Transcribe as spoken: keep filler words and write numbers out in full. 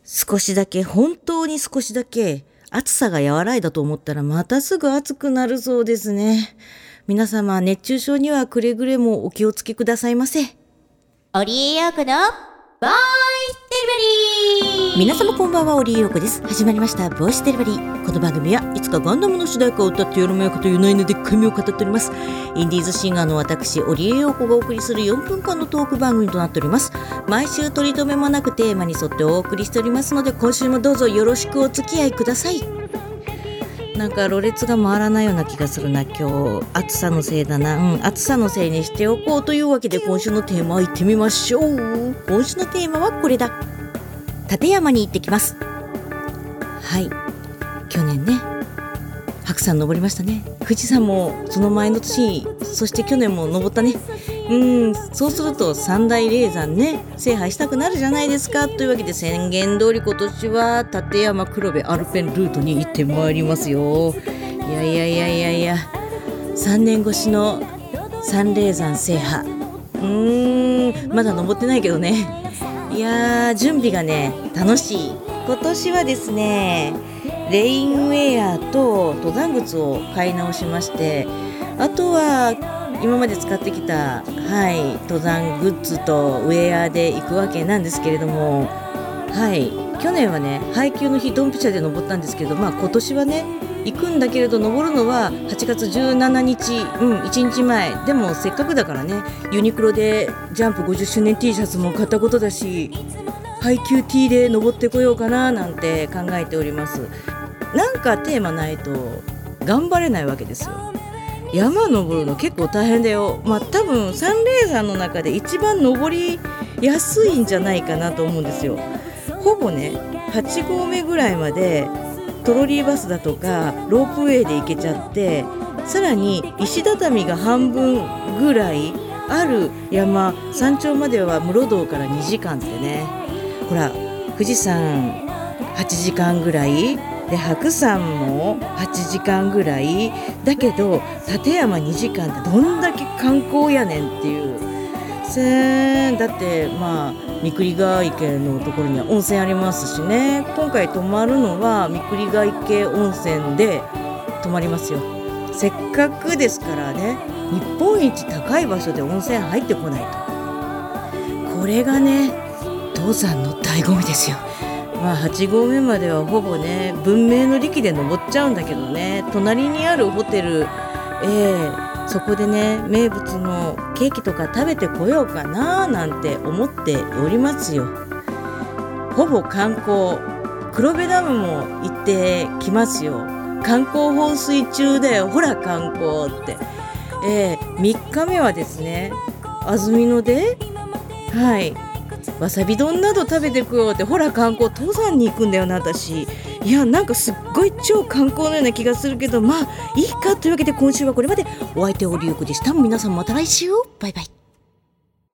少しだけ、本当に少しだけ暑さが和らいだと思ったらまたすぐ暑くなるそうですね。皆様、熱中症にはくれぐれもお気をつけくださいませ。 オリエヨーコのボイスデリバリー。 皆様こんばんは、オリエヨーコです。始まりましたボイスデリバリー。この番組はいつかガンダムの主題歌を歌ってやるもやかという内容で神を語っております。インディーズシンガーの私オリエヨーコがお送りするよんぷんかんのトーク番組となっております。毎週取り留めもなくテーマに沿ってお送りしておりますので、今週もどうぞよろしくお付き合いください。なんかろれつが回らないような気がするな。今日暑さのせいだな、うん、暑さのせいにしておこうというわけで、今週のテーマ行ってみましょう。今週のテーマはこれだ。立山に行ってきます。はい、去年ね白山登りましたね。富士山もその前の年、そして去年も登ったね。うん、そうすると三大霊山ね制覇したくなるじゃないですか。というわけで宣言通り今年は立山黒部アルペンルートに行ってまいりますよ。いやいやいやいやいや、さんねん越しの三霊山制覇。うーんまだ登ってないけどね。いやー準備がね楽しい。今年はですねレインウェアと登山靴を買い直しまして、あとは今まで使ってきた、はい、登山グッズとウェアで行くわけなんですけれども、はい、去年はね配給の日ドンピシャで登ったんですけど、まあ、今年はね行くんだけれど登るのははちがつじゅうしちにち、うん、いちにちまえでもせっかくだからねユニクロでジャンプごじゅっしゅうねん T シャツも買ったことだし、配給 T で登ってこようかななんて考えております。なんかテーマないと頑張れないわけですよ。山登るの結構大変だよ。まあ多分三霊山の中で一番登りやすいんじゃないかなと思うんですよ。ほぼねはちごうめぐらいまでトロリーバスだとかロープウェイで行けちゃって、さらに石畳が半分ぐらいある山、山頂までは室堂からにじかんってね。ほら富士山はちじかんぐらいで、白山もはちじかんぐらいだけど立山にじかんってどんだけ観光やねんっていう。せーだってまあ三栗ヶ池のところには温泉ありますしね。今回泊まるのは三栗ヶ池温泉で泊まりますよ。せっかくですからね、日本一高い場所で温泉入ってこないと。これがね登山の醍醐味ですよ。まあはちごうめまではほぼね文明の利器で登っちゃうんだけどね、隣にあるホテル、えー、そこでね名物のケーキとか食べてこようかななんて思っておりますよ。ほぼ観光、黒部ダムも行ってきますよ。観光放水中だよ、ほら観光って。えー、みっかめはですね安曇野ではいわさび丼など食べてくよって、ほら観光、登山に行くんだよな私。いやなんかすっごい超観光のような気がするけど、まあいいかというわけで今週はこれまで。お相手オリエヨーコでした。皆さんまた来週、バイバイ。